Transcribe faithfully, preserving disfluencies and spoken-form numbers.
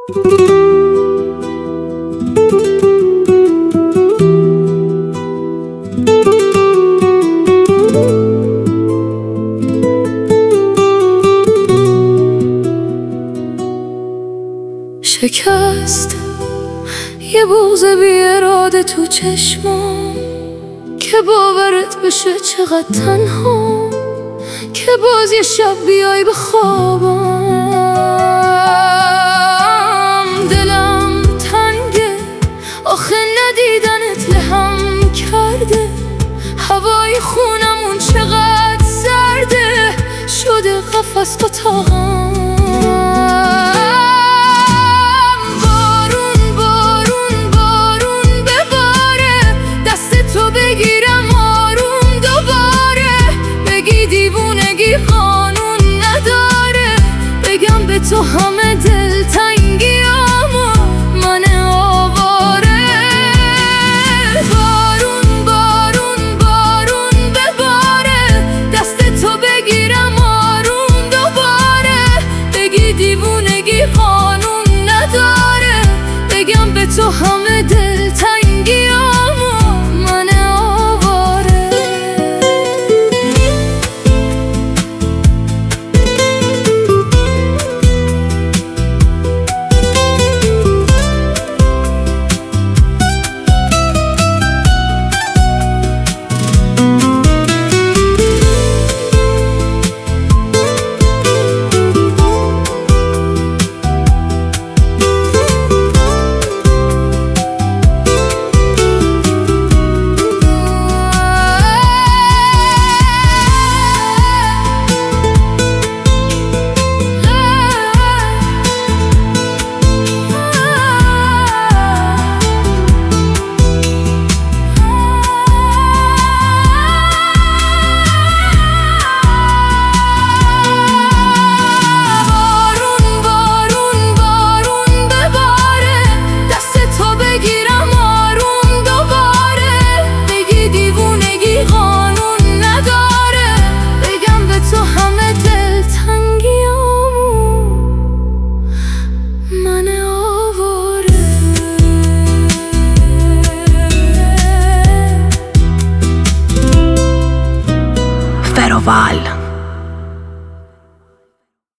شکست یه بغض بی اراده تو چشمام که باورت بشه چقدر تنها، که باز یه شب بیای به خوابم. دلم تنگه آخه ندیدنت لهم کرده، هوای خونمون چقدر سرده شده قفس اتاقم. قانون نداره بگم به تو همه دلتنگیامو من آواره. بارون بارون بارون بباره دست تو بگیرم آروم دوباره، بگی دیوونگی قانون نداره بگم به تو همه دلتنگیامو من آواره. Feroval.